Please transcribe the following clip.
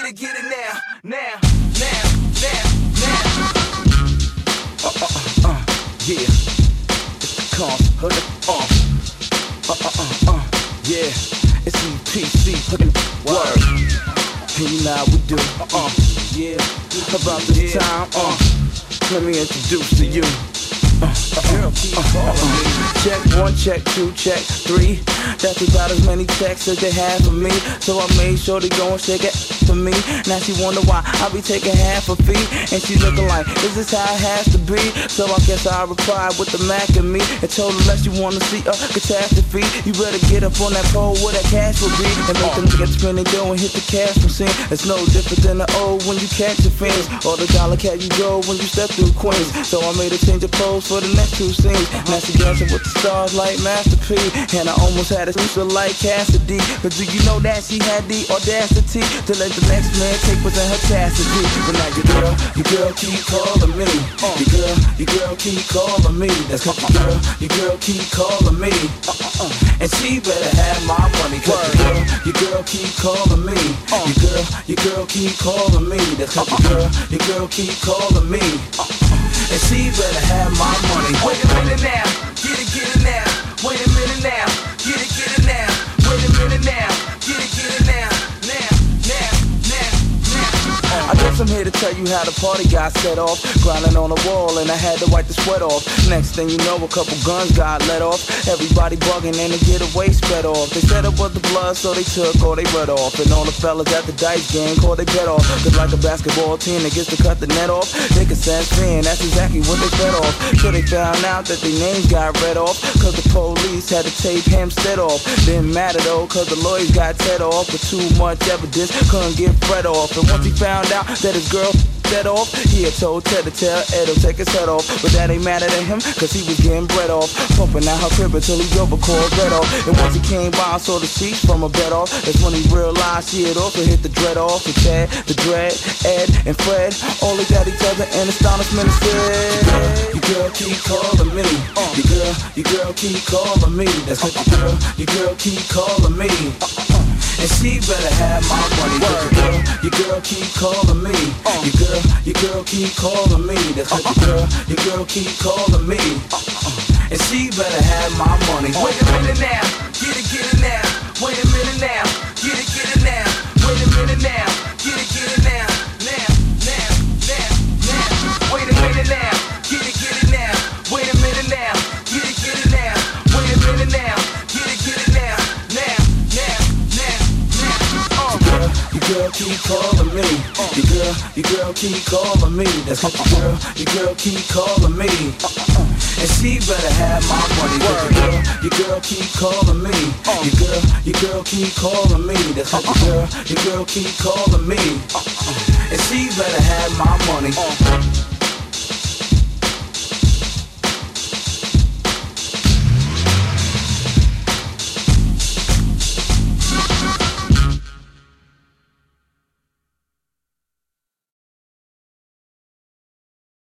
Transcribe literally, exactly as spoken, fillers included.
Get it, get it now, now, now, now, now. Uh, uh, uh, uh, yeah. It's the calm, hood it off. Uh, uh, uh, uh, yeah. It's E P C, hookin' word. And you know how we do, uh, uh, yeah. About this time, uh, let me introduce to you. Uh, uh, uh, uh, uh, uh. Check one, check two, check three. That's about as many checks as they have for me. So I made sure they go and shake it for me. Now she wonder why I be taking half a fee. And she looking like, is this how it has to be? So I guess I replied with the Mac and me and told her unless you wanna see a catastrophe, you better get up on that pole where that cash will be and make them niggas spin their dough and hit the cash machine. It's no different than the old when you catch your fins, or the dollar cat you go when you step through Queens. So I made a change of clothes for the next two scenes. Now she dancing with the stars like Master P, and I almost had a sister like Cassidy. But do you know that she had the audacity to let the next man take within her chastity? But now your girl, your girl keep calling me. Your girl, your girl keep calling me. That's cause your girl, your girl keep calling me. And she better have my money. Cause your girl, your girl keep calling me. Your girl, your girl keep calling me. That's cause your girl, your girl keep calling me. And she better have my money. Wait a minute now, get it, get it now. Wait a minute now, get it, get it now. Wait a minute now, get it, get it now. Now, now, now, now. I guess I'm here to tell you how the party got set off. Grinding on the wall and I had to wipe the sweat off. Next thing you know, a couple guns got let off. Everybody bugging and the getaway spread off. They said it was the blood, so they took all they red off. And all the fellas at the dice game called they bet off. Cause like a basketball team that gets to cut the net off, they can sense fin, that's exactly what they fed off. So they found out that their names got read off, cause the police had to tape Hempstead off. Didn't matter though, cause the lawyers got set off. With too much evidence, couldn't get Fred off. And once he found out that his girl set off, he had told Ted to tell Ed to take his head off. But that ain't matter to him, cause he was getting bread off. Pumping out her crib until he drove a Corvette off. And once he came by and saw the sheets from a bed off, that's when he realized she had also hit the dread off. And Ted, the dread, Ed, and Fred all looked at each other in astonishment and said, your girl keep calling me. Your girl, your girl keep calling me. That's cause your girl, your girl keep calling me. And she better have my money. Your girl, your girl keep calling me. Your girl, your girl keep calling me. That's cause your girl, your girl keep calling me. And she better have my money. Wait a minute now, get it, get it now. Wait a minute now, get it, get it now. Wait a minute now, get it, get it now. Now, now, now, now. Wait a minute now, get it, get it now. Wait a minute now, get it, get it now. Wait a minute now, get it, get it now. Now, now, now, now. Your girl, your girl keep calling me. Your girl, your girl keep calling me. That's cause your girl, your girl keep calling me. And she better have my money. Your girl, your girl keep calling me. Your girl, your girl keep calling me. That's cause your girl, your girl keep calling me. And she better have my money.